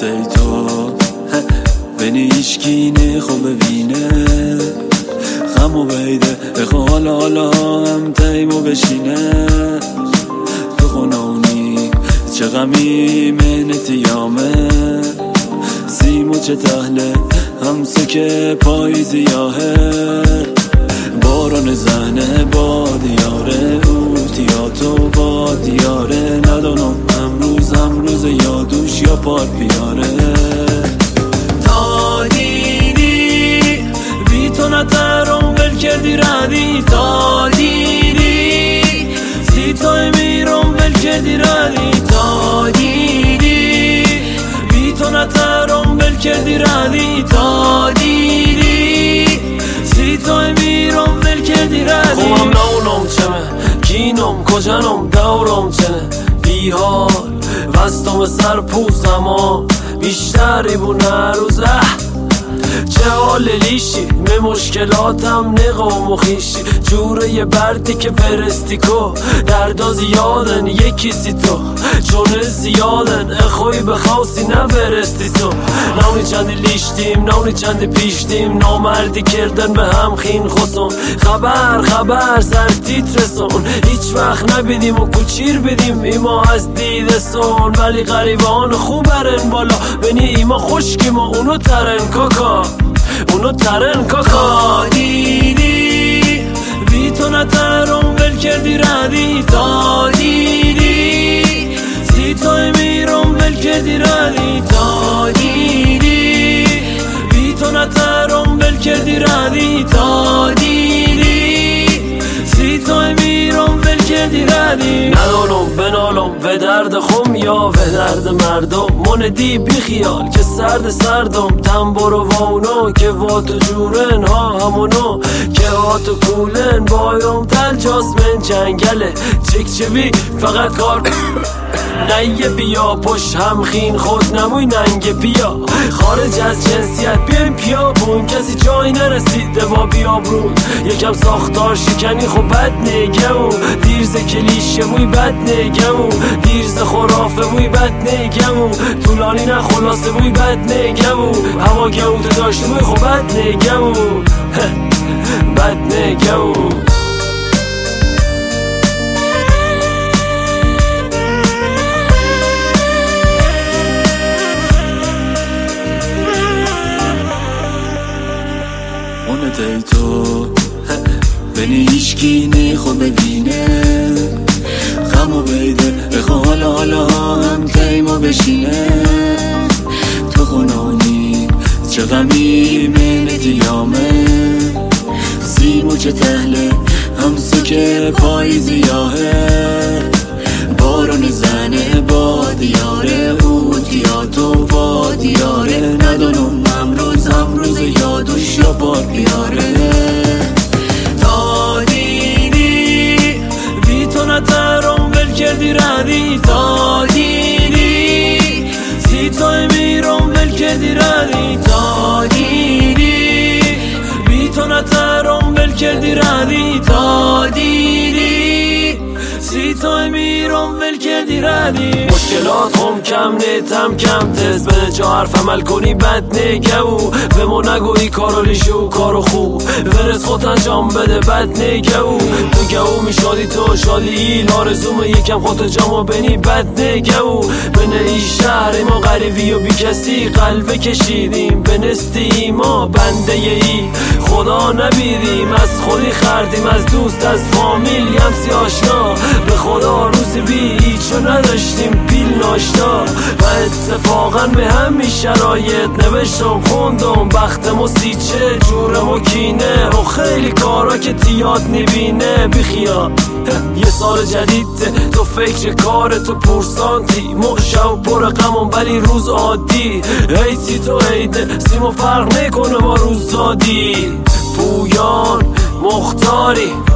ای تو بینی ایشکینه خوب ببینه خمو بیده بخوا حالا هم تیمو بشینه تو خونونی چه غمی منتی یامه سیمو چه تهله همسه که پاییزیاهه باران زهنه با دیاره اوتیاتو با دیاره ندانم امروز یادوش یا پار پیاره تا دیدی بی تو نترم بل کردی ردی تا دیدی سی تای میرم بل کردی ردی تا دیدی بی تو نترم بل کردی ردی تا دیدی سی تای میرم بل کردی ردی خوام نونم چمه گینم کجنم دورم چنه بیحال وستم سر پوزم بیشتری بونه روزه چه حال لیشی به مشکلاتم نقام و خیشی جوره یه بردی که فرستیکو دردا زیادن یکی سی تو چون زیادن اخوی بخواستی نفرستی تو نونی چندی لیشتیم نونی چندی پیشتیم نامردی کردن به هم خین خسون خبر سر تیت رسون هیچ وقت نبیدیم و کچیر بدیم ایما از دیده سون ولی غریبان خوب برن بالا بینی ایما خوشکیم و اونو ترن کاکا دیدی بی تو نترم بل کردی ردی تا دیدی سی تای میرم بل کردی ردی تا دیدی بی تو نترم بل کردی ردی تا دیدی سی تای میرم بل کردی ردی ندانم بنالم و درد خم یا و درد مردم من دی بی خیال که سردم تنبر و واونو که واتو جورن ها همونو که هاتو کولن بایم تل جاسمن جنگله چکچوی فقط کار نیه بیا پشت هم خین خود نموی ننگ بیا خارج از جنسیت بیایم پیابون کسی جایی نرسیده با بیابرون یکم ساختار شکنی خب بد نگمون دیرز کلیشه موی بد نگمون دیرز خرافه موی بد نگمون طولانی نه خلاصه موی بد نگمون هوا گمون تو داشته موی خب بد نگمون بد نگمون ای تو بینی ایشکینه خوب ببینه خمو بیده بخوا حالا هم تیمو بشینه تو خونانی چه غمی منتی یامه سیمو چه تهله همسه که پاییزیاهه بارون زنه با دیاره اوتیاتو با دیاره ندانم امروز یادوش یا بار بیاره تا دیدی بی تو نترم بل کردی ردی تا دیدی سی تای میرم بل کردی ردی تا دیدی بی تو نترم بل کردی ردی تا دیدی سی تای میرم بل کردی ردی مشکلات هم کم نیتم کم تز به جا حرف عمل کنی بد نگو به ما نگویی کارو لیشو کارو خوب ورز خود انجام بده بد نگو تو گو میشادی تو شادی لارزوم یکم خودتو جامو بینی بد نگو بینه ای شهر ما غریبی و بی کسی قلبه کشیدیم به نستی ما بنده ای خدا نبیدیم از خودی خردیم از دوست از فامیل یمسی آشنا به خدا روزی بی هیچو نداشتیم پیل ناشتا و اتفاقا به همین شرایط نوشتم خوندم بختم و سیچه جورم و کینه و خیلی کارا که تیاد نبینه بیخیا یه سال جدیده تو فکر کار تو پرسانتی مشو پر غمم ولی روز عادی ایتی تو ایده سیمو فرق میکنه با روز زادی پویان مختاری